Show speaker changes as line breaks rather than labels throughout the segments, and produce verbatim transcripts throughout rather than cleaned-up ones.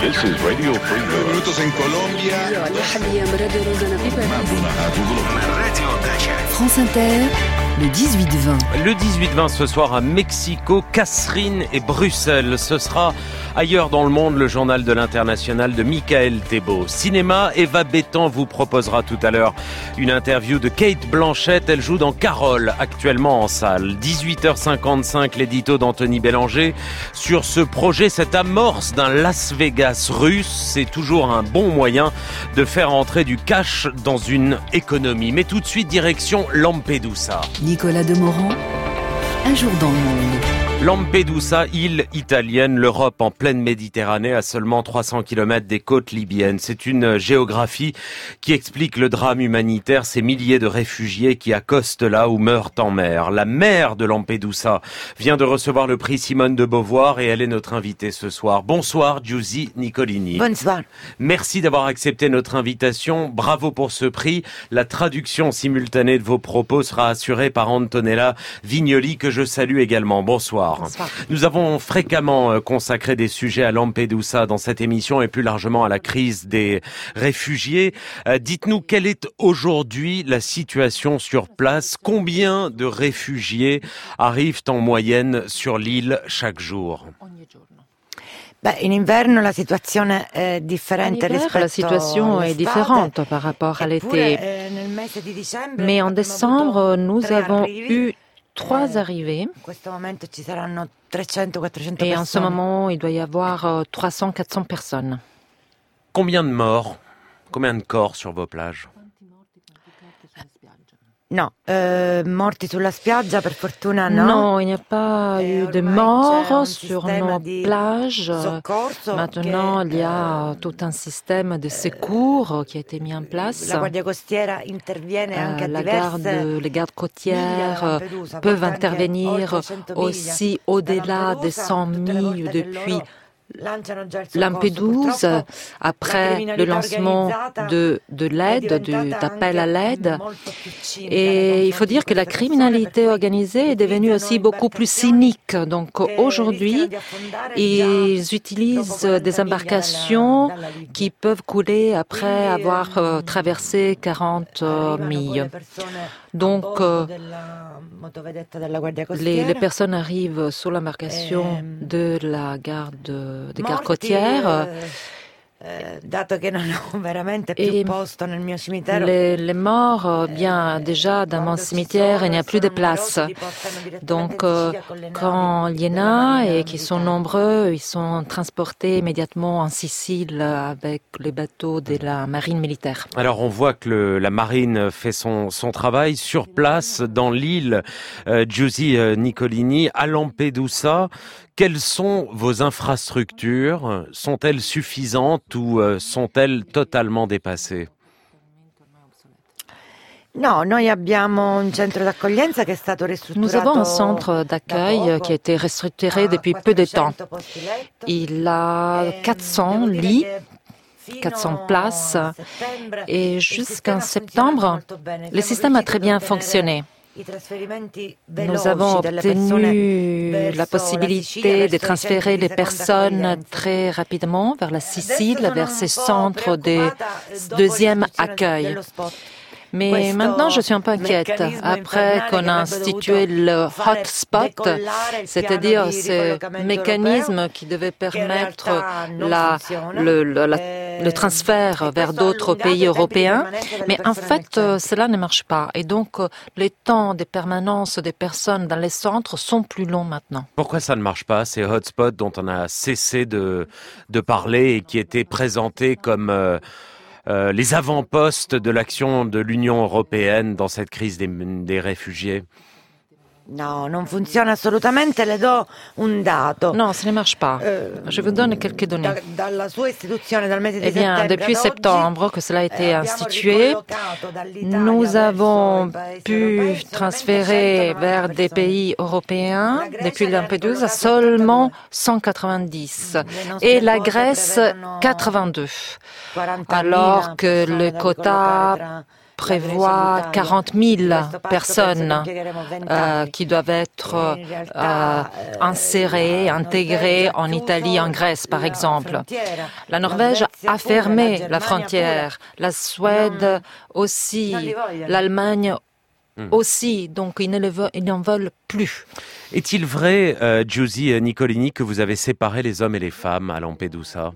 This is Radio Free Europe.
Minutos en Colombia.
France Inter, le dix-huit vingt.
Le dix-huit vingt ce soir à Mexico, Casserine et Bruxelles. Ce sera ailleurs dans le monde, le journal de l'international de Michael Thébault. Cinéma, Eva Bétan vous proposera tout à l'heure une interview de Kate Blanchett. Elle joue dans Carole, actuellement en salle. dix-huit heures cinquante-cinq, l'édito d'Anthony Bélanger sur ce projet, cette amorce d'un Las Vegas russe. C'est toujours un bon moyen de faire entrer du cash dans une économie. Mais tout de suite, direction Lampedusa.
Nicolas Demorand, un jour dans le monde.
Lampedusa, île italienne, l'Europe en pleine Méditerranée, à seulement trois cents kilomètres des côtes libyennes. C'est une géographie qui explique le drame humanitaire, ces milliers de réfugiés qui accostent là ou meurent en mer. La maire de Lampedusa vient de recevoir le prix Simone de Beauvoir et elle est notre invitée ce soir. Bonsoir, Giusy Nicolini.
Bonsoir.
Merci d'avoir accepté notre invitation. Bravo pour ce prix. La traduction simultanée de vos propos sera assurée par Antonella Vignoli, que je salue également. Bonsoir.
Bonsoir.
Nous avons fréquemment consacré des sujets à Lampedusa dans cette émission et plus largement à la crise des réfugiés. Euh, dites-nous, quelle est aujourd'hui la situation sur place? Combien de réfugiés arrivent en moyenne sur l'île chaque jour?
Beh, in inverno la situazione è differente
En hiver,
rispetto
la situation est différente par rapport à l'été. Mais en décembre, nous avons eu trois arrivées. Et en ce moment, il doit y avoir trois cents à quatre cents personnes.
Combien de morts? Combien de corps sur vos plages?
No, eh, morti sulla spiaggia per fortuna no.
Non, il n'y a pas eu de morts sur nos plages. Maintenant, il y a tout un système de secours qui a été mis en place.
La Guardia Costiera interviene anche a
la garde, les gardes côtières peuvent intervenir aussi au-delà des cent milles depuis Lampedusa, après le lancement de, de l'aide, d'appel à l'aide. Et il faut dire que la criminalité organisée est devenue aussi beaucoup plus cynique. Donc aujourd'hui, ils utilisent des embarcations qui peuvent couler après avoir euh, traversé quarante milles. Donc, euh, les, les personnes arrivent sur l'embarcation de la garde, des gardes côtières. Et les, les morts, bien déjà dans mon cimetière, il n'y a plus de place. Donc euh, quand il y en a et qui sont nombreux, ils sont transportés immédiatement en Sicile avec les bateaux de la marine militaire.
Alors on voit que le, la marine fait son, son travail sur place dans l'île. euh, Giusy Nicolini, à Lampedusa. Quelles sont vos infrastructures? Sont-elles suffisantes ou euh, sont-elles totalement dépassées?
No, noi abbiamo un centro d'accoglienza che è stato ristrutturato.
Nous avons un centre d'accueil qui a été restructuré depuis peu de temps. Il a quatre cents lits, quatre cents places, et jusqu'en septembre, le système a très bien fonctionné. Nous avons obtenu la possibilité de transférer les personnes très rapidement vers la Sicile, vers ces centres de deuxième accueil. Mais maintenant, je suis un peu inquiète. Après qu'on a institué le hotspot, c'est-à-dire ce mécanisme qui devait permettre la, le, le, la, le transfert vers d'autres pays européens, mais en fait, cela ne marche pas. Et donc, les temps de permanence des personnes dans les centres sont plus longs maintenant.
Pourquoi ça ne marche pas, ces hotspots dont on a cessé de, de parler et qui étaient présentés comme... Euh, Euh, les avant-postes de l'action de l'Union européenne dans cette crise des, des réfugiés?
No, non funziona assolutamente, le do un dato.
Non, ça ne marche pas. Je vous donne quelques données.
Da, dalla sua istituzione dal mese di
eh bien, depuis septembre que cela a été institué, nous avons pu transférer vers des pays européens, depuis Lampedusa, seulement cent quatre-vingt-dix et la Grèce quatre-vingt-deux. Alors que le quota prévoit quarante mille personnes euh, qui doivent être euh, insérées, intégrées en Italie, en Grèce par exemple. La Norvège a fermé la frontière, la Suède aussi, l'Allemagne aussi, donc ils ne le veulent, ils n'en veulent plus.
Est-il vrai, euh, Giusy Nicolini, que vous avez séparé les hommes et les femmes à Lampedusa?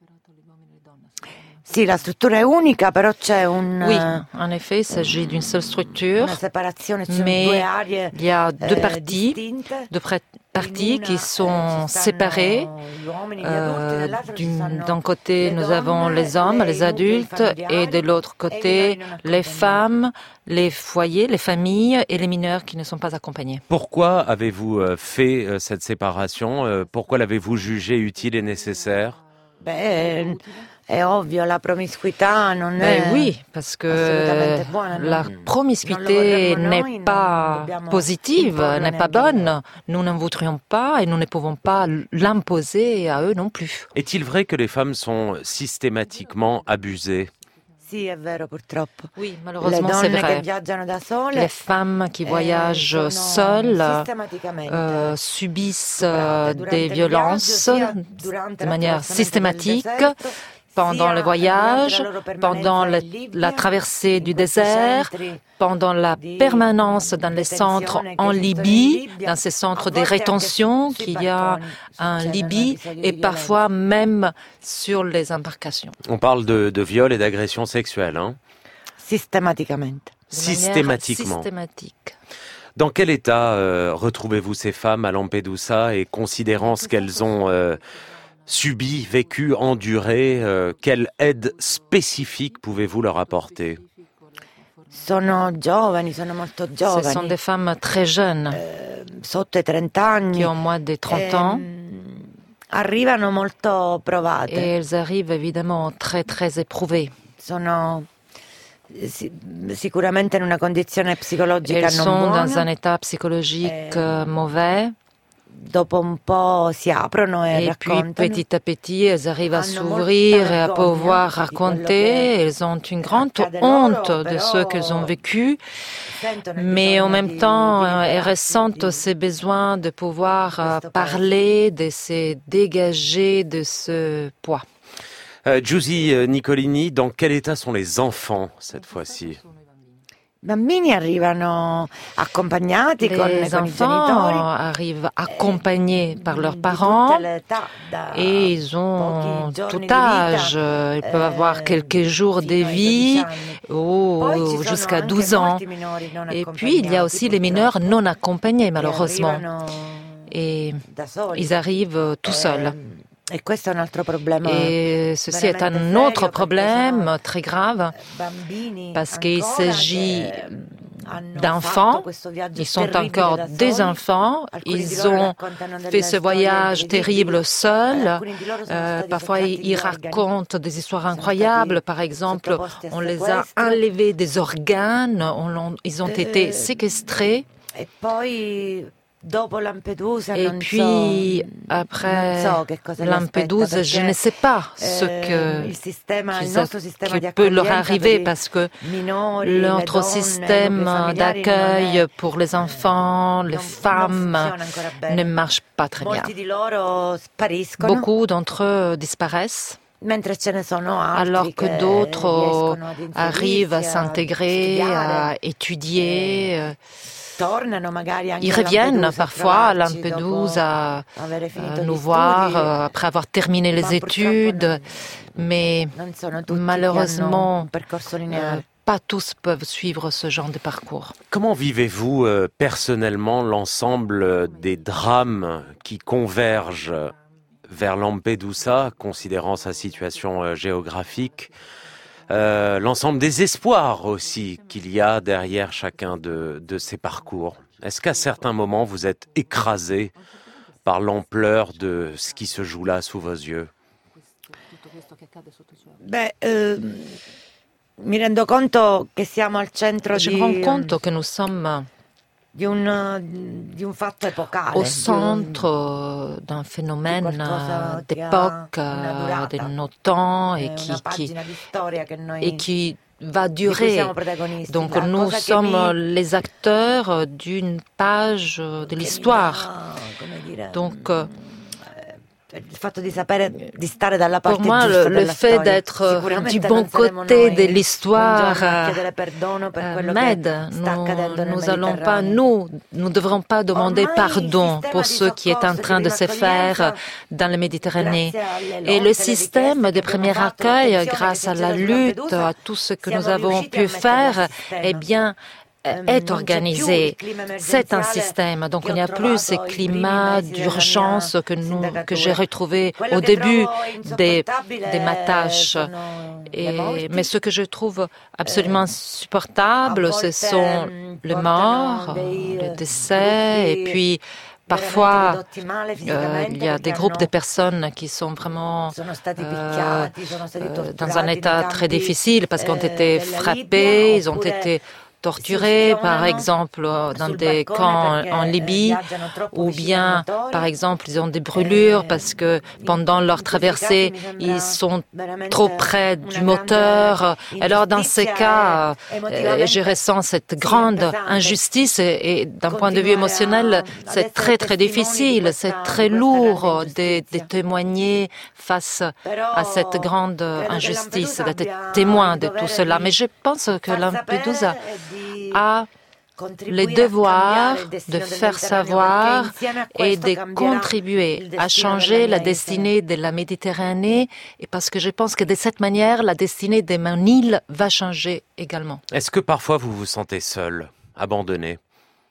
Sì, la struttura è unica, però c'è un,
Oui, en effet, il s'agit d'une seule structure,
una separazione su due
mais
aree
il y a deux
eh,
parties,
distinte.
deux pré- parties
In
qui
una,
sont
eh, ci
séparées.
stanno gli uomini, gli
Euh,
adulti, dall'altro ci
d'une-
stanno
D'un côté,
le
nous avons
donne,
les hommes,
le-
les
i nuclei
adultes,
familiari,
et de l'autre
e i
côté,
minori non
les
accompagnati.
femmes, les foyers, les familles et les mineurs qui ne sont pas accompagnés.
Pourquoi avez-vous euh, fait euh, cette séparation? Euh, Pourquoi l'avez-vous jugée utile et nécessaire?
Beh, è ovvio, la promiscuità non
Ben
è
oui, parce que
assolutamente buona.
la
non-
promiscuité
non lo vorremmo noi,
n'est
non
pas
dobbiamo
positive,
imporlo
n'est pas
neanche loro.
bonne. Nous n'en voudrions pas et nous ne pouvons pas l'imposer à eux non plus.
Est-il vrai que les femmes sont systématiquement abusées?
Sì, è vero, purtroppo.
Oui,
Le
malheureusement, c'est
donne che
vrai.
viaggiano da sole
Les femmes qui
eh,
voyagent
sono
seules
sistematicamente
euh, subissent
stuprate
euh,
durante
des
il
violences
viaggio, sia durante
de manière
l'attraversamento del
systématique
deserto,
pendant
sia
le voyage,
durante la loro permanenza
pendant
in
le-
Libia,
la traversée du
in questi
désert,
centri
pendant la
di
permanence dans les centres
detenzione che
en
esistono in
Libye,
Libia,
dans ces centres
a
de
volte anche
rétention
sui
qu'il y a
barconi
en
succedono
Libye
episodi
et
di
parfois
violenza.
même sur les embarcations.
On parle de, de viol et d'agression sexuelle, hein?
Sistematicamente.
De manière
Systématiquement.
systématique.
Dans quel état euh, retrouvez-vous ces femmes à Lampedusa et considérant ce qu'elles ont euh, subi, vécu, enduré, euh, quelle aide spécifique pouvez-vous leur apporter?
Sono giovani, sono molto
Ce
giovani.
sont des femmes très jeunes
eh, sotto i trenta anni.
qui ont moins de trente ans.
ehm, arrivano molto provate.
Et elles arrivent évidemment très très éprouvées.
Sono si- sicuramente in una condizione psicologica
Elles
non
sont
buona.
dans un état psychologique euh, mauvais.
Dopo un po' si aprono e
Et puis
raccontano.
petit à petit, elles arrivent à
Hanno
s'ouvrir
molta
et à
vergogna
pouvoir
di quello
raconter.
che
Elles ont une grande
accade loro,
honte de
però
ce qu'elles ont vécu,
sentono il
mais en
bisogno
même
di-
temps,
di
euh, elles
liberarsi,
ressentent
di-
ces besoins de pouvoir euh,
questo
parler, de se dégager de ce poids.
Euh, Giusy Nicolini, dans quel état sont les enfants cette fois-ci?
I bambini arrivano accompagnati con,
Les
con i
enfants
genitori
arrivent accompagnés par leurs
di
parents.
tutte le età, da
Et ils ont
pochi giorni
tout
di vita,
âge, ils peuvent avoir
eh,
quelques jours de
fino ai
vie
dodici anni. Poi
ou
ci sono
jusqu'à
anche
douze ans.
molti minori non
Et puis il y a aussi les
accompagnati,
mineurs non accompagnés
che
malheureusement.
arrivano
Et
da soli.
ils arrivent tout seuls.
Eh, E questo è un altro problema.
Et ceci est un
veramente
autre
serio,
problème
perché
très grave
sono bambini
parce qu'il
ancora
s'agit
che hanno
d'enfants.
fatto questo viaggio
Ils sont
terribile
encore
da
des
soli.
enfants.
Alcuni di
Ils
loro
ont
raccontano delle
fait ce
storie
voyage
incredibili.
terrible seuls.
Alcuni di loro sono
Euh,
stati
parfois,
sottratti
ils
gli organi.
racontent des histoires
Sono
incroyables.
stati
Par exemple,
sottoposti a
on les a
sequestro.
enlevés des organes, on l'on- ils ont
Euh,
été séquestrés.
E poi dopo Lampedusa
Et
non
puis,
so,
après
non so che cosa li
Lampedusa,
aspetta,
je ne
perché,
sais pas ce
eh,
que
il sistema, il
qui,
nostro sistema
qui
di
peut leur
accoglienza
arriver
per i
parce que
minori,
notre
le donne, i
système
nuclei familiari
d'accueil
non è-
pour les enfants, les
non- non
femmes
funziona ancora bene.
ne marche pas très bien.
Molti di loro spariscono,
Beaucoup d'entre eux disparaissent,
mentre ce ne sono altri
alors que
che
d'autres
riescono ad inserirsi,
arrivent à
a
s'intégrer,
studiare,
à étudier. euh,
tornano magari anche
Ils
a
reviennent
Lampedusa
parfois à
trovarci
Lampedusa
dopo avere finito
à
gli
nous voir
studi.
euh, après avoir terminé les
Ma purtroppo
études,
non-
mais
non sono tutti che hanno
malheureusement,
un percorso
euh,
lineare.
pas tous peuvent suivre ce genre de parcours.
Comment vivez-vous euh, personnellement l'ensemble euh, des drames qui convergent vers Lampedusa, considérant sa situation euh, géographique, euh, l'ensemble des espoirs aussi qu'il y a derrière chacun de, de ces parcours? Est-ce qu'à certains moments vous êtes écrasé par l'ampleur de ce qui se joue là sous vos yeux?
Beh, ehm, mi rendo conto che siamo al centro
Je
di,
me rends compte que nous sommes
di, un, di un fatto epocale,
au
di un-
centre d'un phénomène
qualcosa
euh,
che ha
d'époque,
una
euh,
durata,
de nos temps,
eh,
et qui,
una
qui,
pagina di storia che noi
et qui va durer. Donc nous sommes les acteurs d'une page de l'histoire. Donc pour moi, le, le fait d'être du bon côté de l'histoire euh, m'aide. Nous, nous allons pas, nous, nous devrons pas demander pardon pour ce qui est en train de se faire dans la Méditerranée. Et le système de premier accueil, grâce à la lutte, à tout ce que nous avons pu faire, eh bien, est organisé. C'est un système. Donc, il n'y a plus ces climats d'urgence que nous, que j'ai retrouvés au début des, des ma tâche. Et, mais ce que je trouve absolument insupportable, ce sont les morts, les décès, et puis parfois, euh, il y a des groupes de personnes qui sont vraiment euh, euh, dans un état très difficile parce qu'ils ont été frappés, ils ont été torturés, par exemple, dans des camps en Libye, ou bien, par exemple, ils ont des brûlures parce que pendant leur traversée, ils sont trop près du moteur. Alors, dans ces cas, euh, je ressens cette grande injustice et, et d'un point de vue émotionnel, c'est très, très difficile, c'est très lourd de, de témoigner face à cette grande injustice, d'être témoin de tout cela. Mais je pense que Lampedusa a le devoir de faire savoir et de contribuer à changer la destinée de la Méditerranée, et parce que je pense que de cette manière, la destinée de mon île va changer également.
Est-ce que parfois vous vous sentez seul, abandonné?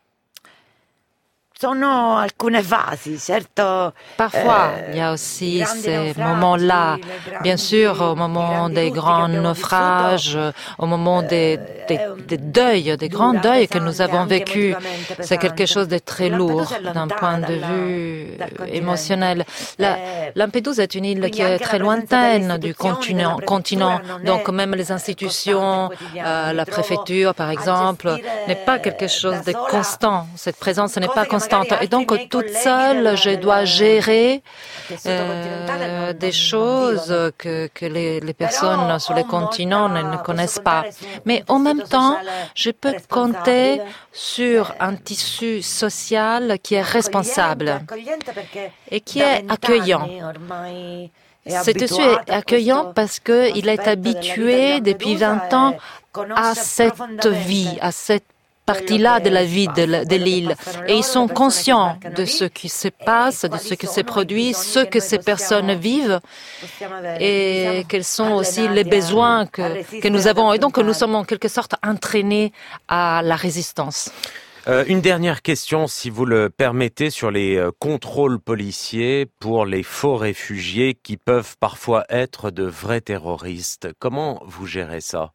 Parfois, il y a aussi ces moments-là. Bien sûr, au moment des grands naufrages, au moment des, des, des deuils, des grands deuils que nous avons vécus, c'est quelque chose de très lourd d'un point de vue émotionnel. La, Lampedusa est une île qui est très lointaine du continent, continent. Donc même les institutions, euh, la préfecture par exemple, n'est pas quelque chose de constant. Cette présence n'est pas constante. Et donc, toute seule, je dois gérer euh, des choses que, que les, les personnes sur le continent ne, ne connaissent pas. Mais en même temps, je peux compter sur un tissu social qui est responsable et qui est accueillant. Ce tissu est accueillant parce qu'il est habitué depuis vingt ans à cette vie, à cette partie-là de la vie de l'île. Et ils sont conscients de ce qui se passe, de ce qui se produit, ce que ces personnes vivent et quels sont aussi les besoins que, que nous avons. Et donc, nous sommes en quelque sorte entraînés à la résistance.
Euh, une dernière question, si vous le permettez, sur les euh, contrôles policiers pour les faux réfugiés qui peuvent parfois être de vrais terroristes. Comment vous gérez ça?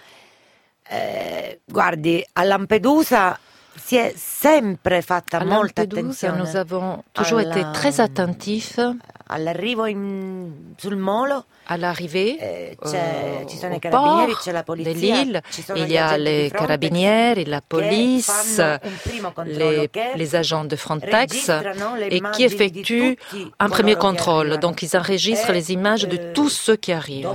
Eh, guardi, a Lampedusa si è sempre fatta
à
molta
Lampedusa,
attenzione.
Nous avons toujours alla, été très attentifs
all'arrivo in, sul molo.
À l'arrivée
eh,
euh,
ci sono
au
i carabinieri,
port
c'è la
de
polizia,
l'île, il y a les carabinieri, la police, les, les agents de Frontex et qui effectuent un premier contrôle. Donc ils enregistrent les images de tous ceux qui arrivent.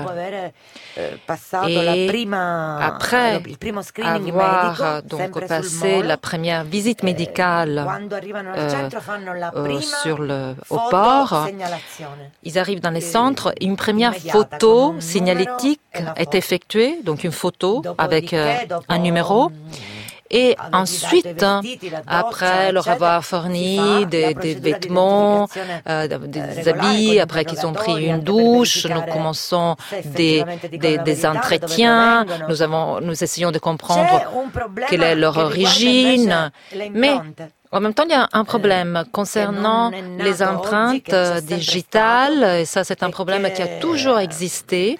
Et après avoir donc passé la première visite médicale euh, euh, sur le, au port, ils arrivent dans les centres. Une première photo signalétique est effectuée, donc une photo avec euh, un numéro. Et ensuite, après leur avoir fourni des, des vêtements, euh, des habits, après qu'ils ont pris une douche, nous commençons des, des, des entretiens, nous, avons, nous essayons de comprendre quelle est leur origine. Mais en même temps, il y a un problème concernant les empreintes digitales, et ça c'est un problème qui a toujours existé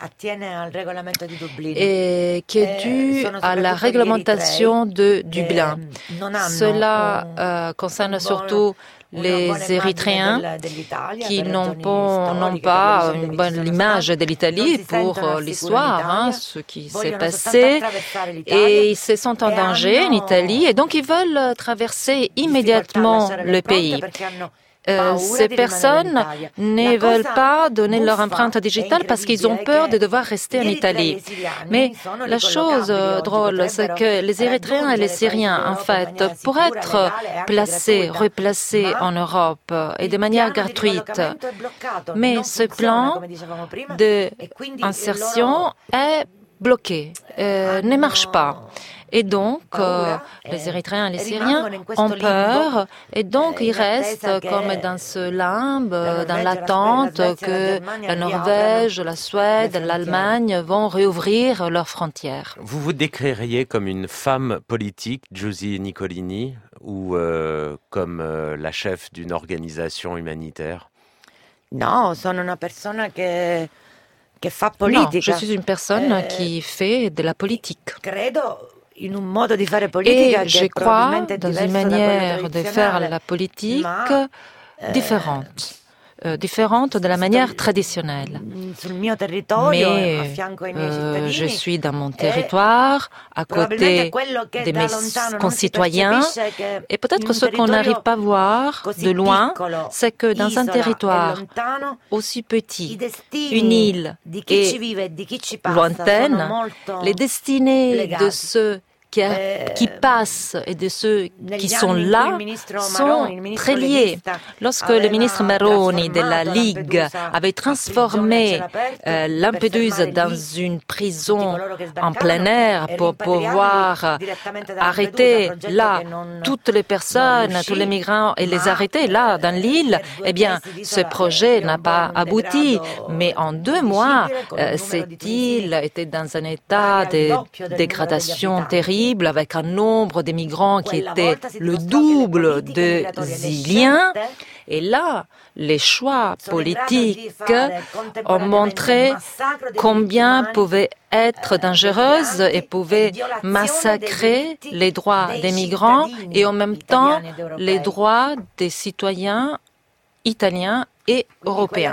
et qui est dû à la réglementation de Dublin. Cela euh, concerne surtout les Érythréens qui n'ont pas, n'ont pas une bonne image de l'Italie pour l'histoire, hein, ce qui s'est passé, et ils se sentent en danger en Italie, et donc ils veulent traverser immédiatement le pays. Euh, ces personnes ne veulent pas donner leur empreinte digitale parce qu'ils ont peur de devoir rester en Italie. Mais la chose drôle, c'est que les Érythréens et les Syriens, en fait, pour être placés, replacés en Europe et de manière gratuite. Mais ce plan d'insertion est bloqué, euh, ne marche pas. Et donc, euh, les Érythréens et les Syriens ont peur et donc ils restent comme dans ce limbe, dans l'attente que la Norvège, la Suède, l'Allemagne vont réouvrir leurs frontières.
Vous vous décririez comme une femme politique, Giusy Nicolini, ou euh, comme euh, la chef d'une organisation humanitaire?
Non, sono una persona che, che fa politica.
Non, je suis une personne eh, qui fait de la politique.
Credo in un modo di fare politica
Et je crois dans une manière de faire la politique ma, eh, différente. Euh, différente de la manière traditionnelle. Mais euh, je suis dans mon territoire, à côté de mes concitoyens, et peut-être ce qu'on n'arrive pas à voir de loin, c'est que dans un territoire aussi petit, une île et lointaine, les destinées de ceux Qui, a, qui passent et de ceux qui sont là sont très liés. Lorsque le ministre Maroni de la Ligue avait transformé euh, Lampedusa dans une prison en plein air pour pouvoir arrêter là toutes les personnes, tous les migrants et les arrêter là dans l'île, eh bien ce projet n'a pas abouti. Mais en deux mois, euh, cette île était dans un état de dégradation terrible, avec un nombre de migrants qui était le double des Iliens. Et là, les choix politiques ont montré combien pouvaient être dangereuses et pouvaient massacrer les droits des migrants et en même temps les droits des citoyens italiens et européens.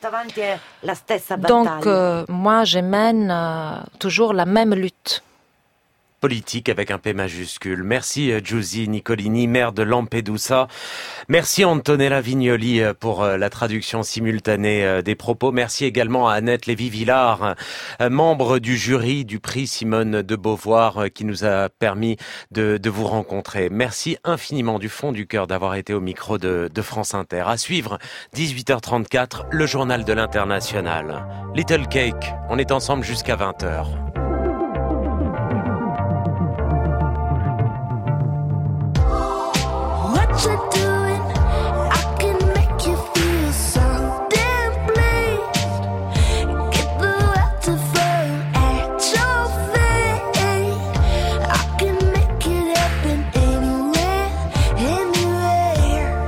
Donc, euh, moi, je mène euh, toujours la même lutte.
Politique avec un P majuscule. Merci Giusy Nicolini, maire de Lampedusa. Merci Antonella Vignoli pour la traduction simultanée des propos. Merci également à Annette Lévy-Villard, membre du jury du prix Simone de Beauvoir, qui nous a permis de, de vous rencontrer. Merci infiniment du fond du cœur d'avoir été au micro de, de France Inter. À suivre, dix-huit heures trente-quatre, le journal de l'International. Little Cake, on est ensemble jusqu'à vingt heures.
What you doing? I can make you feel something, please. Get the water from at your feet. I can make it happen anywhere, anywhere.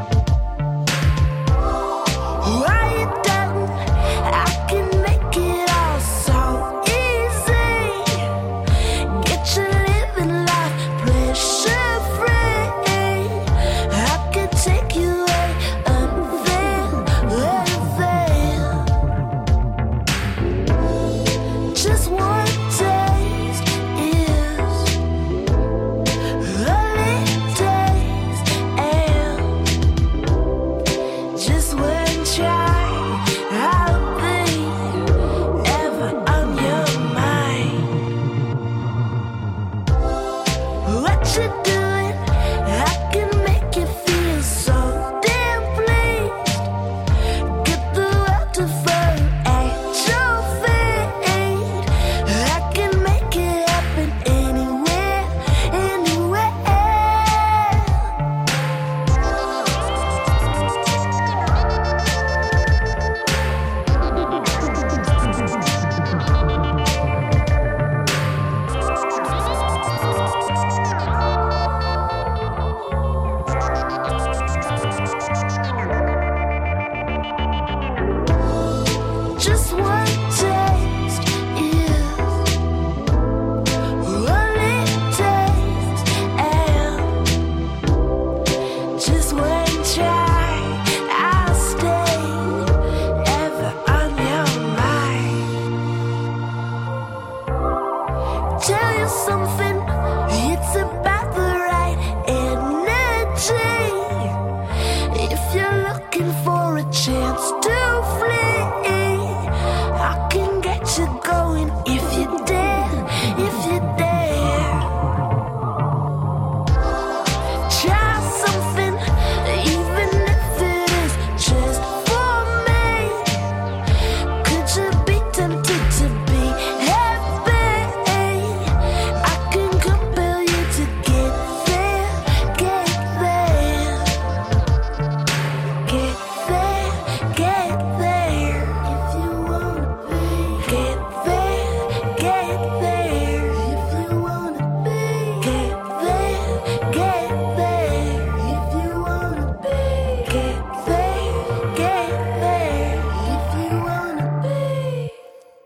Why you down? I can make it all so easy. Get you living life pressure free. I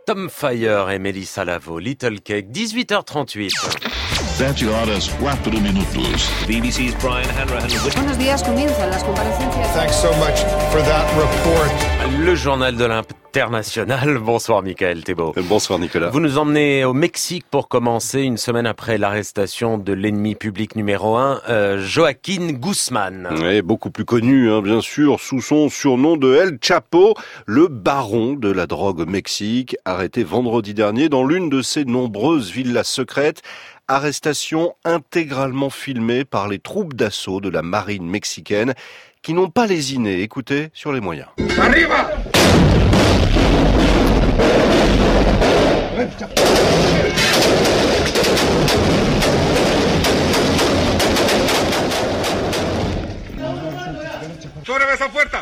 Tom Fire et Melissa Lavo, Little Cake, dix-huit heures trente-huit.
sete horas, quatro minutos.
B B C's Brian Hanrahan.
Buenos días, comienzan las comparecencias.
Thanks so much for that report.
Le journal de l'international. Bonsoir Michael Thébault.
Bonsoir Nicolas.
Vous nous emmenez au Mexique pour commencer, une semaine après l'arrestation de l'ennemi public numéro un, euh, Joaquín Guzmán.
Oui, beaucoup plus connu, hein, bien sûr, sous son surnom de El Chapo, le baron de la drogue au Mexique, arrêté vendredi dernier dans l'une de ses nombreuses villas secrètes. Arrestation intégralement filmée par les troupes d'assaut de la marine mexicaine qui n'ont pas lésiné. Écoutez sur les moyens.
Arriba! ¡Sobre esa puerta!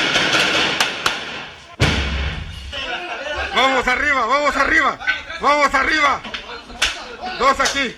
¡Vamos arriba! ¡Vamos arriba! ¡Vamos arriba! Dos aquí.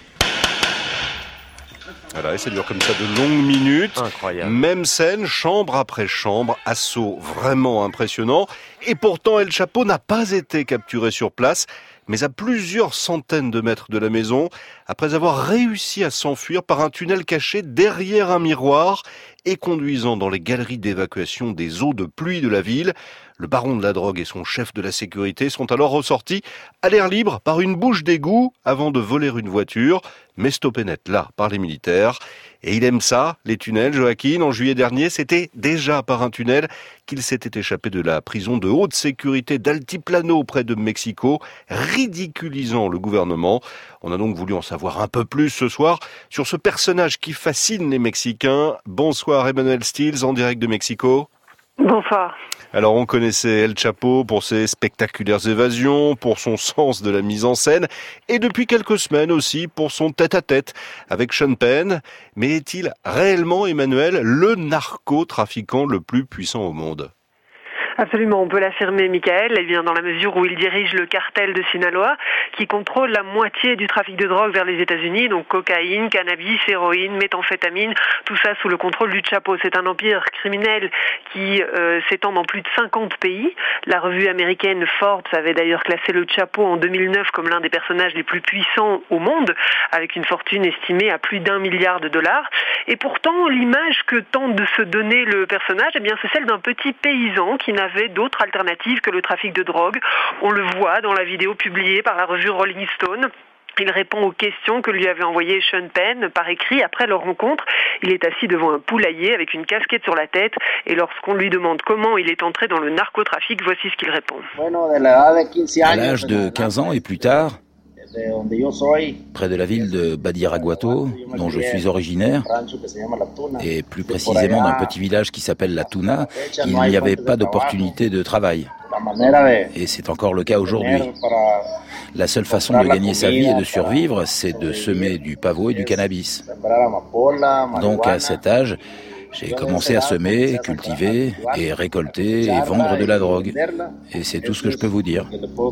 Voilà, et ça dure comme ça de longues minutes.
Incroyable.
Même scène, chambre après chambre, assaut vraiment impressionnant. Et pourtant, El Chapo n'a pas été capturé sur place, mais à plusieurs centaines de mètres de la maison, après avoir réussi à s'enfuir par un tunnel caché derrière un miroir et conduisant dans les galeries d'évacuation des eaux de pluie de la ville. Le baron de la drogue et son chef de la sécurité sont alors ressortis à l'air libre par une bouche d'égout avant de voler une voiture, mais stoppés net là par les militaires. Et il aime ça, les tunnels, Joaquín. En juillet dernier, c'était déjà par un tunnel qu'il s'était échappé de la prison de haute sécurité d'Altiplano près de Mexico, ridiculisant le gouvernement. On a donc voulu en savoir un peu plus ce soir sur ce personnage qui fascine les Mexicains. Bonsoir Emmanuel Stills en direct de Mexico.
Bonsoir.
Alors on connaissait El Chapo pour ses spectaculaires évasions, pour son sens de la mise en scène et depuis quelques semaines aussi pour son tête-à-tête avec Sean Penn. Mais est-il réellement, Emmanuel, le narcotrafiquant le plus puissant au monde ?
Absolument, on peut l'affirmer, Michael, eh bien, dans la mesure où il dirige le cartel de Sinaloa, qui contrôle la moitié du trafic de drogue vers les États-Unis, donc cocaïne, cannabis, héroïne, méthamphétamine, tout ça sous le contrôle du Chapo. C'est un empire criminel qui euh, s'étend dans plus de cinquante pays. La revue américaine Forbes avait d'ailleurs classé le Chapo en deux mille neuf comme l'un des personnages les plus puissants au monde, avec une fortune estimée à plus d'un milliard de dollars. Et pourtant, l'image que tente de se donner le personnage, eh bien, c'est celle d'un petit paysan qui n'a avait d'autres alternatives que le trafic de drogue. On le voit dans la vidéo publiée par la revue Rolling Stone. Il répond aux questions que lui avait envoyées Sean Penn par écrit après leur rencontre. Il est assis devant un poulailler avec une casquette sur la tête et lorsqu'on lui demande comment il est entré dans le narcotrafic, voici ce qu'il répond.
À l'âge de quinze ans et plus tard, près de la ville de Badiraguato, dont je suis originaire, et plus précisément d'un petit village qui s'appelle La Tuna, il n'y avait pas d'opportunité de travail. Et c'est encore le cas aujourd'hui. La seule façon de gagner sa vie et de survivre, c'est de semer du pavot et du cannabis. Donc à cet âge, j'ai commencé à semer, cultiver et récolter et vendre de la drogue. Et c'est tout ce que je peux vous dire.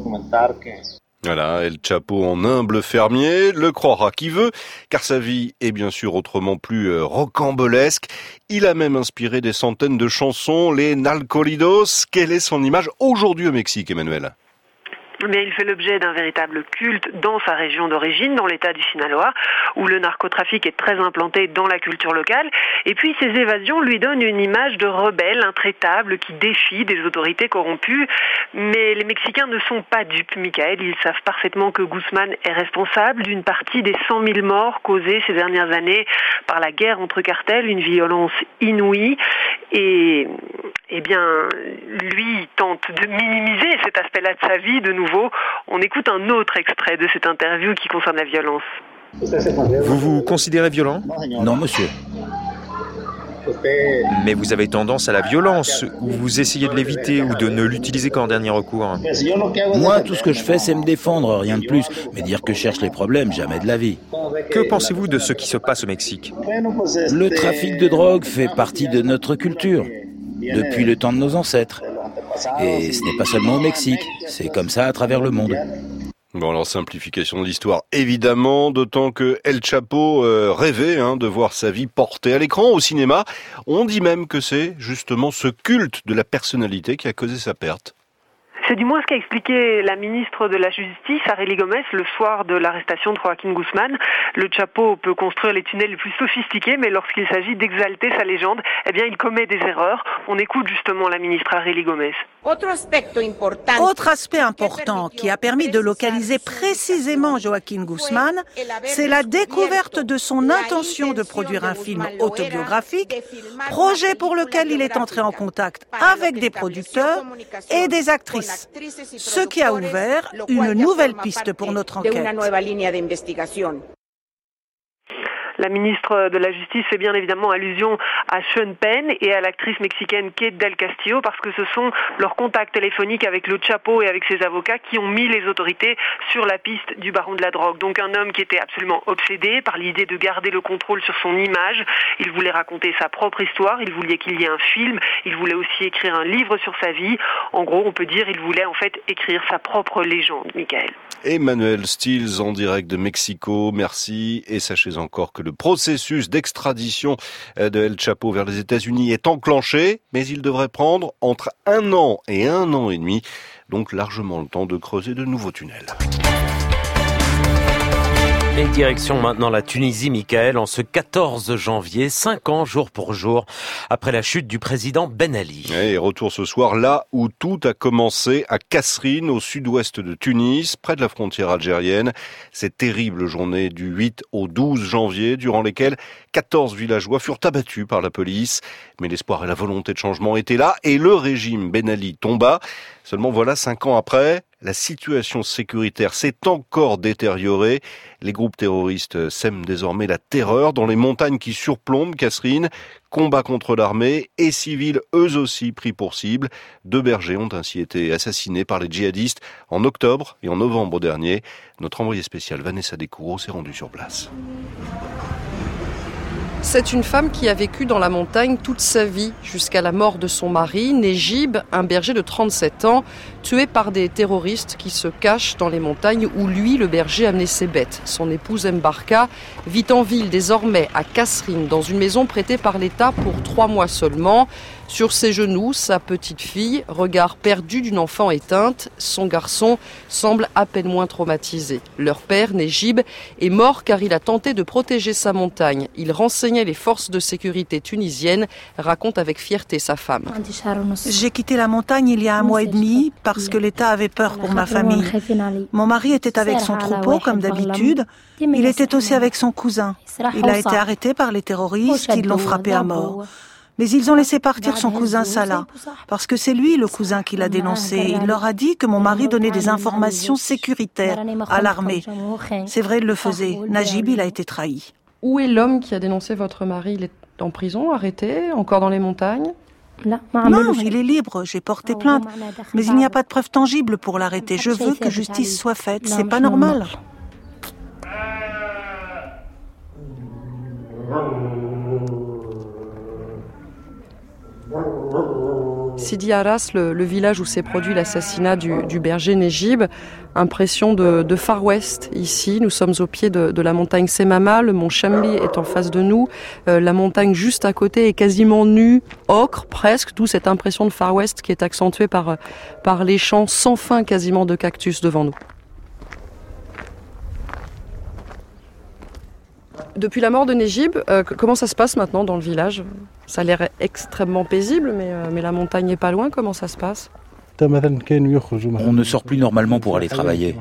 Voilà, El Chapo en humble fermier, le croira qui veut, car sa vie est bien sûr autrement plus euh, rocambolesque. Il a même inspiré des centaines de chansons, les Nalcolidos. Quelle est son image aujourd'hui au Mexique, Emmanuel ?
Mais il fait l'objet d'un véritable culte dans sa région d'origine, dans l'état du Sinaloa, où le narcotrafic est très implanté dans la culture locale. Et puis ses évasions lui donnent une image de rebelle intraitable qui défie des autorités corrompues. Mais les Mexicains ne sont pas dupes, Michael. Ils savent parfaitement que Guzmán est responsable d'une partie des cent mille morts causées ces dernières années par la guerre entre cartels, une violence inouïe. Et, eh bien, lui tente de minimiser cet aspect-là de sa vie. De nouveau, on écoute un autre extrait de cette interview qui concerne la violence.
Vous vous considérez violent ?
Non, monsieur.
Mais vous avez tendance à la violence, ou vous essayez de l'éviter ou de ne l'utiliser qu'en dernier recours.
Moi, tout ce que je fais, c'est me défendre, rien de plus. Mais dire que je cherche les problèmes, jamais de la vie.
Que pensez-vous de ce qui se passe au Mexique ?
Le trafic de drogue fait partie de notre culture, depuis le temps de nos ancêtres. Et ce n'est pas seulement au Mexique, c'est comme ça à travers le monde.
Bon, alors simplification de l'histoire, évidemment, d'autant que El Chapo euh, rêvait hein, de voir sa vie portée à l'écran, au cinéma. On dit même que c'est justement ce culte de la personnalité qui a causé sa perte.
C'est du moins ce qu'a expliqué la ministre de la Justice, Arely Gomez, le soir de l'arrestation de Joaquín Guzmán. Le Chapo peut construire les tunnels les plus sophistiqués, mais lorsqu'il s'agit d'exalter sa légende, eh bien, il commet des erreurs. On écoute justement la ministre Arely Gomez.
Autre aspect important qui a permis de localiser précisément Joaquín Guzmán, c'est la découverte de son intention de produire un film autobiographique, projet pour lequel il est entré en contact avec des producteurs et des actrices, ce qui a ouvert une nouvelle piste pour notre enquête.
La ministre de la Justice fait bien évidemment allusion à Sean Penn et à l'actrice mexicaine Kate Del Castillo parce que ce sont leurs contacts téléphoniques avec le Chapo et avec ses avocats qui ont mis les autorités sur la piste du baron de la drogue. Donc un homme qui était absolument obsédé par l'idée de garder le contrôle sur son image. Il voulait raconter sa propre histoire, il voulait qu'il y ait un film, il voulait aussi écrire un livre sur sa vie. En gros, on peut dire qu'il voulait en fait écrire sa propre légende, Michael.
Emmanuel Stills en direct de Mexico, merci. Et sachez encore que le processus d'extradition de El Chapo vers les États-Unis est enclenché, mais il devrait prendre entre un an et un an et demi, donc largement le temps de creuser de nouveaux tunnels.
Et direction maintenant la Tunisie, Michael, en ce quatorze janvier, cinq ans jour pour jour, après la chute du président Ben Ali.
Et retour ce soir là où tout a commencé, à Kasserine, au sud-ouest de Tunis, près de la frontière algérienne. Ces terribles journées du huit au douze janvier, durant lesquelles quatorze villageois furent abattus par la police. Mais l'espoir et la volonté de changement étaient là, et le régime Ben Ali tomba. Seulement voilà, cinq ans après, la situation sécuritaire s'est encore détériorée. Les groupes terroristes sèment désormais la terreur dans les montagnes qui surplombent Kasserine. Combat contre l'armée et civils eux aussi pris pour cible. Deux bergers ont ainsi été assassinés par les djihadistes en octobre et en novembre dernier. Notre envoyée spéciale Vanessa Descoureaux s'est rendue sur place.
C'est une femme qui a vécu dans la montagne toute sa vie, jusqu'à la mort de son mari, Nejib, un berger de trente-sept ans, tué par des terroristes qui se cachent dans les montagnes où lui, le berger, amenait ses bêtes. Son épouse Mbarka vit en ville désormais à Kasserine, dans une maison prêtée par l'État pour trois mois seulement. Sur ses genoux, sa petite fille, regard perdu d'une enfant éteinte. Son garçon semble à peine moins traumatisé. Leur père, Nejib, est mort car il a tenté de protéger sa montagne. Il renseignait les forces de sécurité tunisiennes, raconte avec fierté sa femme.
J'ai quitté la montagne il y a un mois et demi parce que l'État avait peur pour ma famille. Mon mari était avec son troupeau comme d'habitude. Il était aussi avec son cousin. Il a été arrêté par les terroristes qui l'ont frappé à mort. Mais ils ont laissé partir son cousin Salah, parce que c'est lui le cousin qui l'a dénoncé. Il leur a dit que mon mari donnait des informations sécuritaires à l'armée. C'est vrai, il le faisait. Najib, il a été trahi.
Où est l'homme qui a dénoncé votre mari? Il est en prison, arrêté, encore dans les montagnes?
Non, il est libre, j'ai porté plainte. Mais il n'y a pas de preuve tangible pour l'arrêter. Je veux que justice soit faite, c'est pas normal.
Sidi Arras, le, le village où s'est produit l'assassinat du, du berger Nejib, impression de, de Far West ici. Nous sommes au pied de, de la montagne Semama, le mont Chamli est en face de nous, euh, la montagne juste à côté est quasiment nue, ocre presque, d'où cette impression de Far West qui est accentuée par, par les champs sans fin quasiment de cactus devant nous. Depuis la mort de Nejib, euh, comment ça se passe maintenant dans le village? Ça a l'air extrêmement paisible, mais, euh, mais la montagne n'est pas loin. Comment ça se passe?
On ne sort plus normalement pour aller travailler.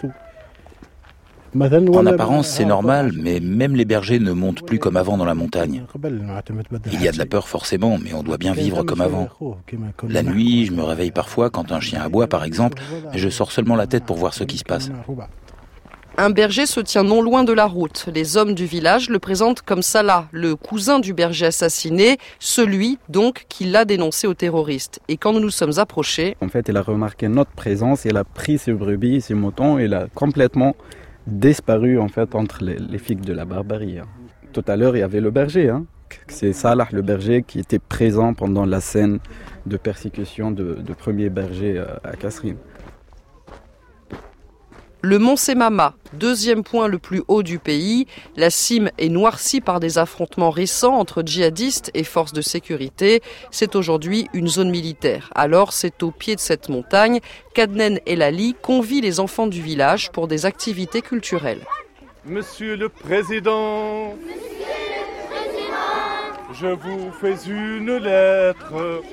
En apparence, c'est normal, mais même les bergers ne montent plus comme avant dans la montagne. Il y a de la peur forcément, mais on doit bien vivre comme avant. La nuit, je me réveille parfois quand un chien aboie, par exemple, et je sors seulement la tête pour voir ce qui se passe.
Un berger se tient non loin de la route. Les hommes du village le présentent comme Salah, le cousin du berger assassiné, celui donc qui l'a dénoncé aux terroristes. Et quand nous nous sommes approchés...
En fait, il a remarqué notre présence, il a pris ses brebis, ses moutons, et il a complètement disparu en fait entre les, les figues de la barbarie. Tout à l'heure, il y avait le berger. Hein. C'est Salah, le berger, qui était présent pendant la scène de persécution de, de premier berger à Kasserine.
Le mont Semama, deuxième point le plus haut du pays, la cime est noircie par des affrontements récents entre djihadistes et forces de sécurité. C'est aujourd'hui une zone militaire. Alors c'est au pied de cette montagne qu'Adnen El Ali convie les enfants du village pour des activités culturelles.
Monsieur le Président, je vous fais une lettre.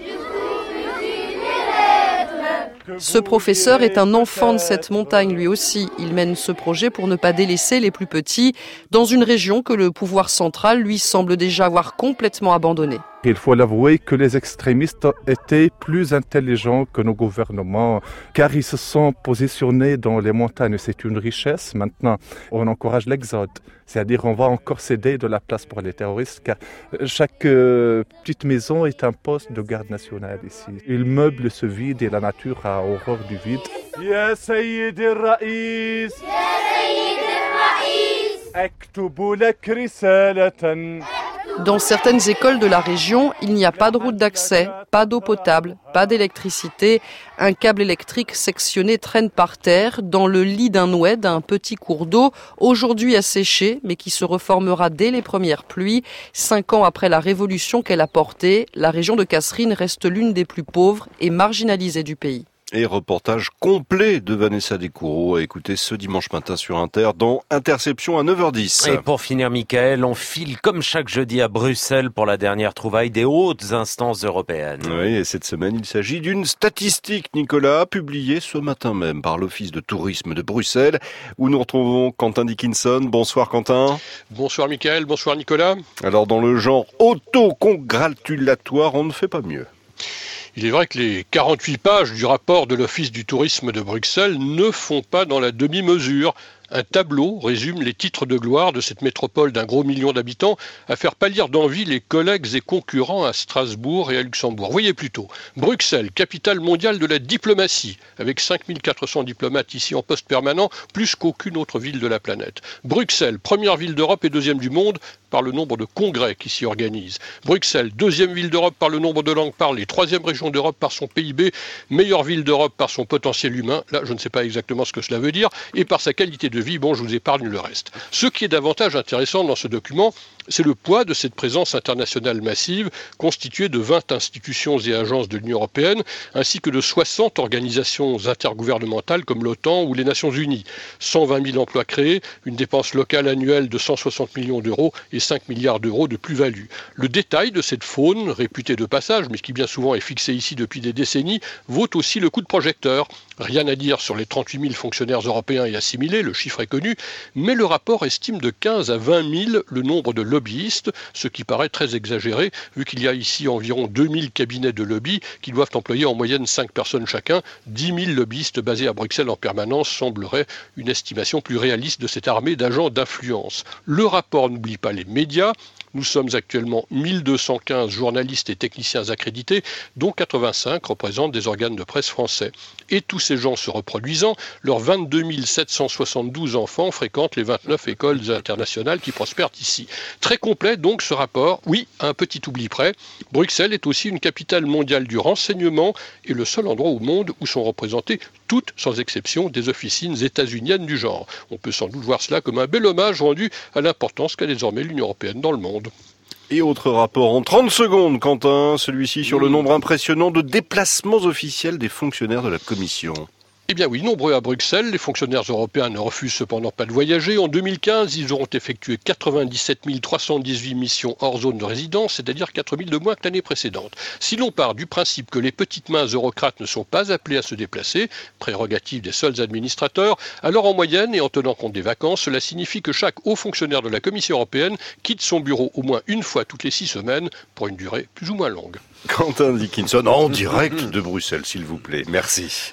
Ce professeur est un enfant de cette montagne lui aussi. Il mène ce projet pour ne pas délaisser les plus petits dans une région que le pouvoir central lui semble déjà avoir complètement abandonnée.
Il faut l'avouer que les extrémistes étaient plus intelligents que nos gouvernements, car ils se sont positionnés dans les montagnes. C'est une richesse. Maintenant, on encourage l'exode. C'est-à-dire on va encore céder de la place pour les terroristes, car chaque euh, petite maison est un poste de garde nationale ici. Ils meublent ce vide et la nature a horreur du vide. Ya Sayyid al-Ra'is, Ya Sayyid al-Ra'is, aktubu lak risalatan.
Dans certaines écoles de la région, il n'y a pas de route d'accès, pas d'eau potable, pas d'électricité. Un câble électrique sectionné traîne par terre dans le lit d'un oued, un petit cours d'eau, aujourd'hui asséché, mais qui se reformera dès les premières pluies. Cinq ans après la révolution qu'elle a portée, la région de Kasserine reste l'une des plus pauvres et marginalisées du pays.
Et reportage complet de Vanessa Descoureaux à écouter ce dimanche matin sur Inter dans Interception à neuf heures dix.
Et pour finir, Michael, on file comme chaque jeudi à Bruxelles pour la dernière trouvaille des hautes instances européennes.
Oui, et cette semaine, il s'agit d'une statistique, Nicolas, publiée ce matin même par l'Office de tourisme de Bruxelles, où nous retrouvons Quentin Dickinson. Bonsoir Quentin.
Bonsoir Michael, bonsoir Nicolas.
Alors dans le genre auto-congratulatoire, on ne fait pas mieux.
Il est vrai que les quarante-huit pages du rapport de l'Office du tourisme de Bruxelles ne font pas dans la demi-mesure. Un tableau résume les titres de gloire de cette métropole d'un gros million d'habitants à faire pâlir d'envie les collègues et concurrents à Strasbourg et à Luxembourg. Voyez plutôt, Bruxelles, capitale mondiale de la diplomatie, avec cinq mille quatre cents diplomates ici en poste permanent, plus qu'aucune autre ville de la planète. Bruxelles, première ville d'Europe et deuxième du monde par le nombre de congrès qui s'y organisent. Bruxelles, deuxième ville d'Europe par le nombre de langues parlées, troisième région d'Europe par son P I B, meilleure ville d'Europe par son potentiel humain, là je ne sais pas exactement ce que cela veut dire, et par sa qualité de vie, bon je vous épargne le reste. Ce qui est davantage intéressant dans ce document, c'est le poids de cette présence internationale massive, constituée de vingt institutions et agences de l'Union européenne, ainsi que de soixante organisations intergouvernementales comme l'OTAN ou les Nations Unies. cent vingt mille emplois créés, une dépense locale annuelle de cent soixante millions d'euros et cinq milliards d'euros de plus-value. Le détail de cette faune, réputée de passage, mais qui bien souvent est fixée ici depuis des décennies, vaut aussi le coup de projecteur. Rien à dire sur les trente-huit mille fonctionnaires européens et assimilés, le chiffre est connu, mais le rapport estime de quinze à vingt mille le nombre de lobbyistes, ce qui paraît très exagéré, vu qu'il y a ici environ deux mille cabinets de lobby qui doivent employer en moyenne cinq personnes chacun. dix mille lobbyistes basés à Bruxelles en permanence semblerait une estimation plus réaliste de cette armée d'agents d'influence. Le rapport n'oublie pas les médias. Nous sommes actuellement mille deux cent quinze journalistes et techniciens accrédités, dont quatre-vingt-cinq représentent des organes de presse français. Et tous ces gens se reproduisant, leurs vingt-deux mille sept cent soixante-douze enfants fréquentent les vingt-neuf écoles internationales qui prospèrent ici. Très complet donc ce rapport, oui, à un petit oubli près. Bruxelles est aussi une capitale mondiale du renseignement et le seul endroit au monde où sont représentées toutes, sans exception, des officines états-uniennes du genre. On peut sans doute voir cela comme un bel hommage rendu à l'importance qu'a désormais l'Union européenne dans le monde.
Et autre rapport en trente secondes, Quentin, celui-ci sur le nombre impressionnant de déplacements officiels des fonctionnaires de la Commission.
Eh bien oui, nombreux à Bruxelles, les fonctionnaires européens ne refusent cependant pas de voyager. En deux mille quinze, ils auront effectué quatre-vingt-dix-sept mille trois cent dix-huit missions hors zone de résidence, c'est-à-dire quatre mille de moins que l'année précédente. Si l'on part du principe que les petites mains eurocrates ne sont pas appelées à se déplacer, prérogative des seuls administrateurs, alors en moyenne et en tenant compte des vacances, cela signifie que chaque haut fonctionnaire de la Commission européenne quitte son bureau au moins une fois toutes les six semaines pour une durée plus ou moins longue.
Quentin Dickinson, en direct de Bruxelles, s'il vous plaît. Merci.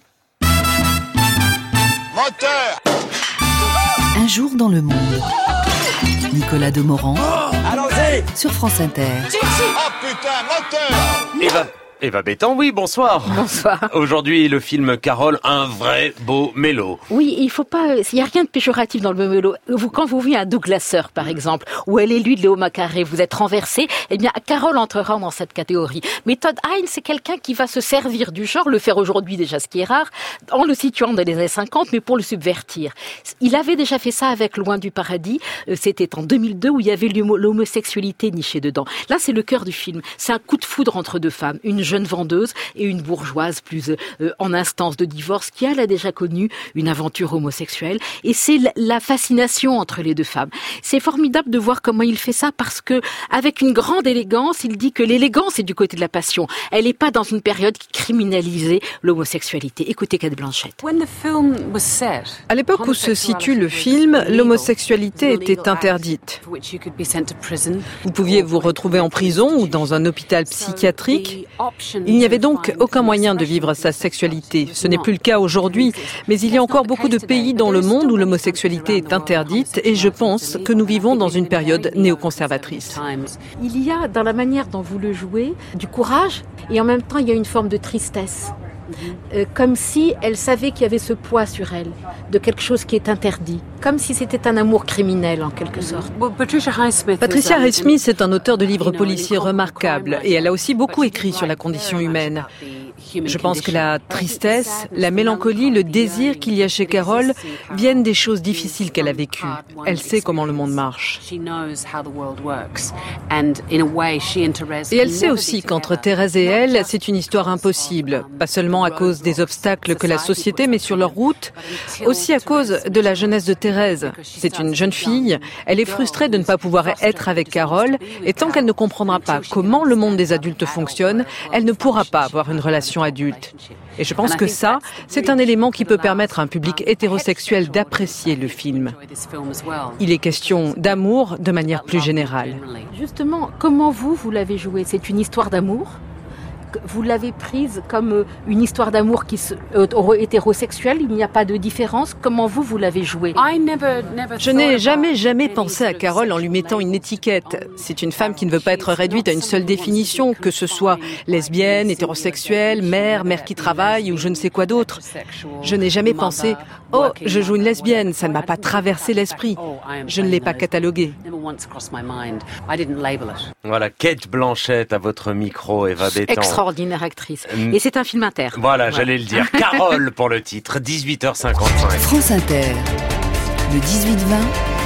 Moteur. Un jour dans le monde. Nicolas Demorand.
Oh, allons-y.
Sur France Inter.
Oh putain, moteur.
Et va, Eva Bétan, oui, bonsoir.
Bonsoir.
Aujourd'hui, le film Carole, un vrai beau mélo.
Oui, il faut pas, il n'y a rien de péjoratif dans le beau mélo. Vous, quand vous voyez un Douglas Sir, par exemple, ou Elle est lui de Léo Macaré, vous êtes renversé, eh bien, Carole entrera dans cette catégorie. Mais Todd Haynes, c'est quelqu'un qui va se servir du genre, le faire aujourd'hui déjà, ce qui est rare, en le situant dans les années cinquante, mais pour le subvertir. Il avait déjà fait ça avec Loin du paradis, c'était en deux mille deux où il y avait l'homosexualité nichée dedans. Là, c'est le cœur du film. C'est un coup de foudre entre deux femmes, une jeune vendeuse et une bourgeoise plus euh, en instance de divorce qui, elle, a déjà connu une aventure homosexuelle. Et c'est la fascination entre les deux femmes. C'est formidable de voir comment il fait ça parce que, avec une grande élégance, il dit que l'élégance est du côté de la passion. Elle n'est pas dans une période qui criminalisait l'homosexualité. Écoutez Cate Blanchett.
À l'époque où se situe le film, l'homosexualité était interdite. Vous pouviez vous retrouver en prison ou dans un hôpital psychiatrique. Il n'y avait donc aucun moyen de vivre sa sexualité. Ce n'est plus le cas aujourd'hui, mais il y a encore beaucoup de pays dans le monde où l'homosexualité est interdite et je pense que nous vivons dans une période néoconservatrice.
Il y a dans la manière dont vous le jouez du courage et en même temps il y a une forme de tristesse. Euh, comme si elle savait qu'il y avait ce poids sur elle, de quelque chose qui est interdit. Comme si c'était un amour criminel, en quelque sorte.
Patricia Highsmith est un auteur de livres policiers remarquable et elle a aussi beaucoup écrit sur la condition humaine. Je pense que la tristesse, la mélancolie, le désir qu'il y a chez Carole viennent des choses difficiles qu'elle a vécues. Elle sait comment le monde marche. Et elle sait aussi qu'entre Thérèse et elle, c'est une histoire impossible. Pas seulement à cause des obstacles que la société met sur leur route, aussi à cause de la jeunesse de Thérèse. C'est une jeune fille, elle est frustrée de ne pas pouvoir être avec Carole, et tant qu'elle ne comprendra pas comment le monde des adultes fonctionne, elle ne pourra pas avoir une relation adulte. Et je pense que ça, c'est un élément qui peut permettre à un public hétérosexuel d'apprécier le film. Il est question d'amour de manière plus générale.
Justement, comment vous, vous l'avez joué? C'est une histoire d'amour? Vous l'avez prise comme une histoire d'amour qui est hétérosexuelle, il n'y a pas de différence. Comment vous, vous l'avez jouée?
Je n'ai jamais, jamais pensé à Carole en lui mettant une étiquette. C'est une femme qui ne veut pas être réduite à une seule définition, que ce soit lesbienne, hétérosexuelle, mère, mère qui travaille ou je ne sais quoi d'autre. Je n'ai jamais pensé « Oh, je joue une lesbienne », ça ne m'a pas traversé l'esprit. Je ne l'ai pas cataloguée.
Voilà, Cate Blanchett à votre micro, Eva Bétan.
Extraordinaire actrice. Et c'est un film inter.
Voilà, ouais. J'allais le dire. Carole pour le titre, dix-huit heures cinquante-cinq.
France Inter, le dix-huit vingt.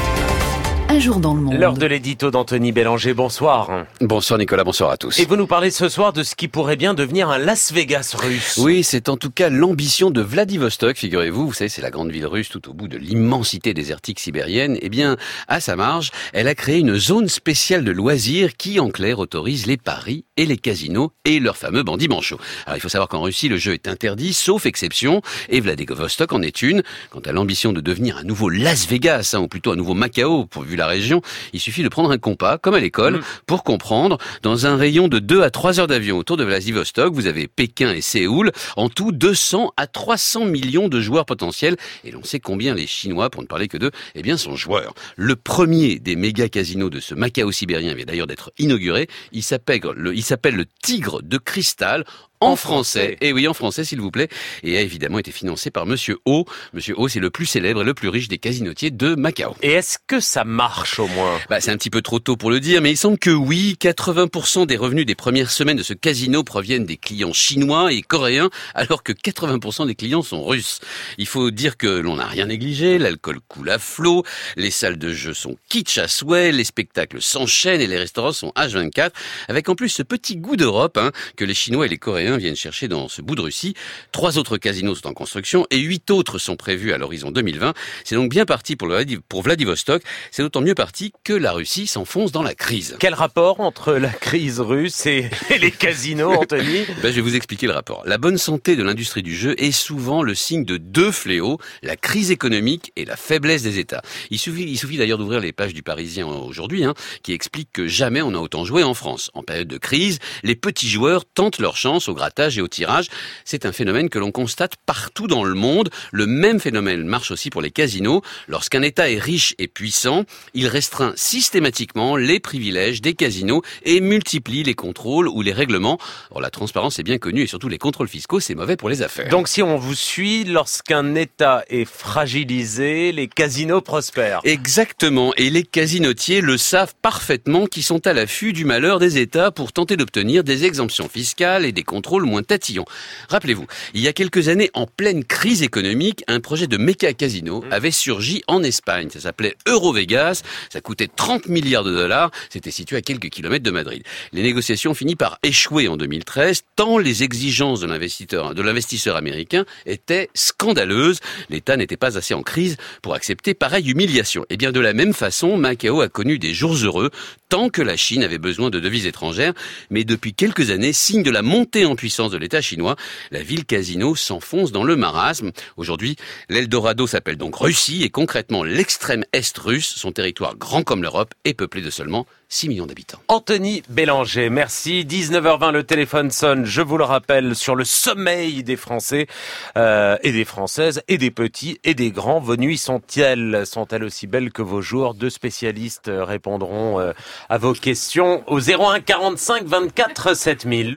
Un jour dans le monde.
L'heure de l'édito d'Anthony Bélanger, bonsoir.
Bonsoir Nicolas, bonsoir à tous.
Et vous nous parlez ce soir de ce qui pourrait bien devenir un Las Vegas russe.
Oui, c'est en tout cas l'ambition de Vladivostok, figurez-vous. Vous savez, c'est la grande ville russe tout au bout de l'immensité désertique sibérienne. Eh bien, à sa marge, elle a créé une zone spéciale de loisirs qui, en clair, autorise les paris et les casinos et leurs fameux bandits manchots. Alors, il faut savoir qu'en Russie, le jeu est interdit, sauf exception, et Vladivostok en est une. Quant à l'ambition de devenir un nouveau Las Vegas, hein, ou plutôt un nouveau Macao, pour vu la région, il suffit de prendre un compas, comme à l'école, mmh. pour comprendre. Dans un rayon de deux à trois heures d'avion autour de Vladivostok, vous avez Pékin et Séoul. En tout, deux cents à trois cents millions de joueurs potentiels. Et l'on sait combien les Chinois, pour ne parler que d'eux, eh bien, sont joueurs. Le premier des méga casinos de ce Macao sibérien vient d'ailleurs d'être inauguré. Il s'appelle le, il s'appelle le Tigre de Cristal. En français. Et oui, en français, s'il vous plaît. Et a évidemment été financé par Monsieur Ho. Monsieur Ho, c'est le plus célèbre et le plus riche des casinotiers de Macao.
Et est-ce que ça marche au moins?
Bah, c'est un petit peu trop tôt pour le dire, mais il semble que oui. quatre-vingts pour cent des revenus des premières semaines de ce casino proviennent des clients chinois et coréens, alors que quatre-vingts pour cent des clients sont russes. Il faut dire que l'on n'a rien négligé. L'alcool coule à flot. Les salles de jeu sont kitsch à souhait. Les spectacles s'enchaînent et les restaurants sont H vingt-quatre. Avec en plus ce petit goût d'Europe, hein, que les Chinois et les Coréens viennent chercher dans ce bout de Russie. Trois autres casinos sont en construction et huit autres sont prévus à l'horizon deux mille vingt. C'est donc bien parti pour, le, pour Vladivostok. C'est d'autant mieux parti que la Russie s'enfonce dans la crise.
Quel rapport entre la crise russe et, et les casinos, Anthony?
ben, Je vais vous expliquer le rapport. La bonne santé de l'industrie du jeu est souvent le signe de deux fléaux, la crise économique et la faiblesse des États. Il suffit, il suffit d'ailleurs d'ouvrir les pages du Parisien aujourd'hui, hein, qui explique que jamais on a autant joué en France. En période de crise, les petits joueurs tentent leur chance au grattage et au tirage. C'est un phénomène que l'on constate partout dans le monde. Le même phénomène marche aussi pour les casinos. Lorsqu'un État est riche et puissant, il restreint systématiquement les privilèges des casinos et multiplie les contrôles ou les règlements. Or, la transparence est bien connue et surtout les contrôles fiscaux, c'est mauvais pour les affaires.
Donc si on vous suit, lorsqu'un État est fragilisé, les casinos prospèrent.
Exactement, et les casinotiers le savent parfaitement, qui sont à l'affût du malheur des États pour tenter d'obtenir des exemptions fiscales et des contrôles moins tatillons. Rappelez-vous, il y a quelques années, en pleine crise économique, un projet de méca casino avait surgi en Espagne. Ça s'appelait Eurovegas, ça coûtait trente milliards de dollars, c'était situé à quelques kilomètres de Madrid. Les négociations ont fini par échouer en deux mille treize, tant les exigences de l'investisseur, de l'investisseur américain étaient scandaleuses. L'État n'était pas assez en crise pour accepter pareille humiliation. Et bien de la même façon, Macao a connu des jours heureux, tant que la Chine avait besoin de devises étrangères. Mais depuis quelques années, signe de la montée en puissance de l'État chinois, la ville casino s'enfonce dans le marasme. Aujourd'hui, l'Eldorado s'appelle donc Russie et concrètement l'extrême est russe, son territoire grand comme l'Europe, est peuplé de seulement six millions d'habitants.
Anthony Bélanger, merci. dix-neuf heures vingt, le téléphone sonne, je vous le rappelle, sur le sommeil des Français euh, et des Françaises et des petits et des grands. Vos nuits sont-elles, sont-elles aussi belles que vos jours? Deux spécialistes répondront euh, à vos questions au zéro un quarante-cinq vingt-quatre sept mille.